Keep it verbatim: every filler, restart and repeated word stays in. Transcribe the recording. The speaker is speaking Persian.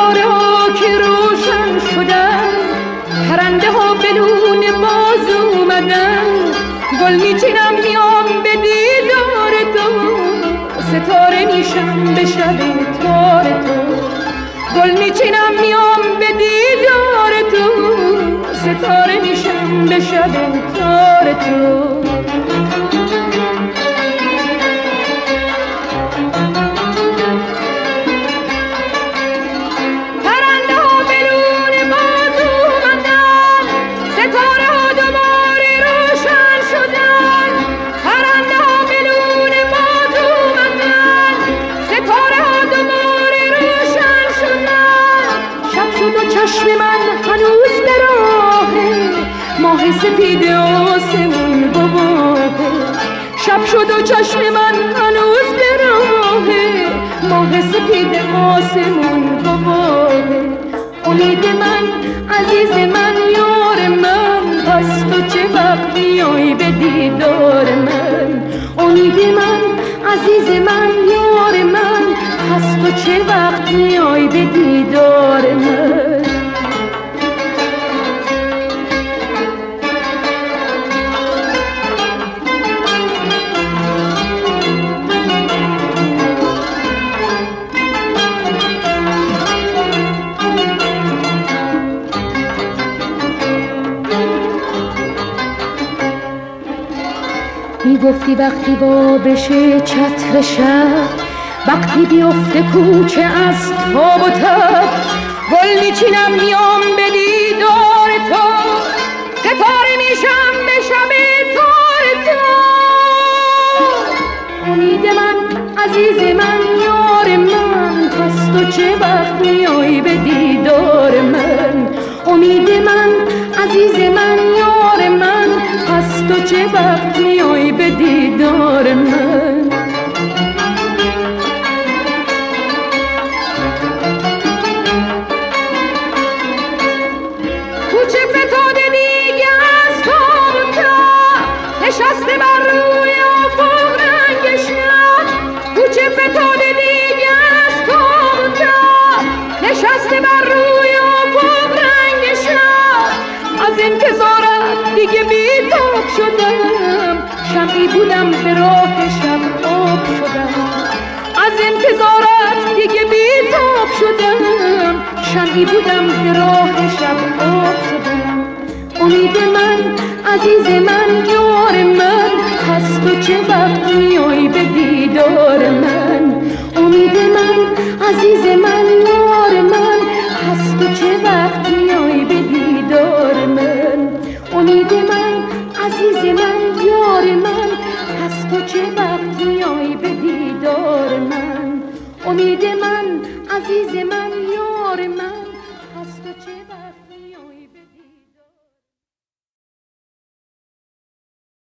ستاره ها که روشن شدن، پرنده ها بدون باز اومدن، گل میچینم میام به دیدار تو، ستاره میشم به شب تار تو، گل میچینم میام به دیدار تو، ستاره میشم به شب تار تو. چشم من هنوز به راهه، ماه سپید آسمون گواهه، شب شد و چشم من هنوز به راهه، ماه سپید آسمون گواهه. امید من عزیز من یار من، پس تو چه وقت میای به دیدار من؟ امید من عزیز من یار من، پس تو چه وقت میای به دیدار من؟ میگفتی وقتی با بشه چتر شب، وقتی بیفته کوچه از تاب و تب، گل میچینم میام به دیدار تو، ستاره میشم به شب تار تو. امید من عزیز من یار من، پس تو چه وقت میای به دیدار من؟ امید من عزیز من یار من، پس تو چه وقت میای به دیدار من؟ کوچه فتاده دیگه از تاب و تب، نشسته بر روی افق رنگ شب، کوچه فتاده دیگه از تاب و تب، نشسته بر روی افق رنگ شب. از انتظارت دیگه بی‌تاب شدم، شمعی بودم به راه شب آب شدم. از انتظارت دیگه بی‌تاب شدم، شمعی بودم به راه شب آب شدم. امید من عزیز من یار من، پس تو چه وقت میای به دیدار من؟ امید من عزیز من یار من، پس تو چه وقت میای به دیدار من؟ امید من عزیز من یار من، پس تو چه وقت میای به دیدار من؟ امید من عزیز من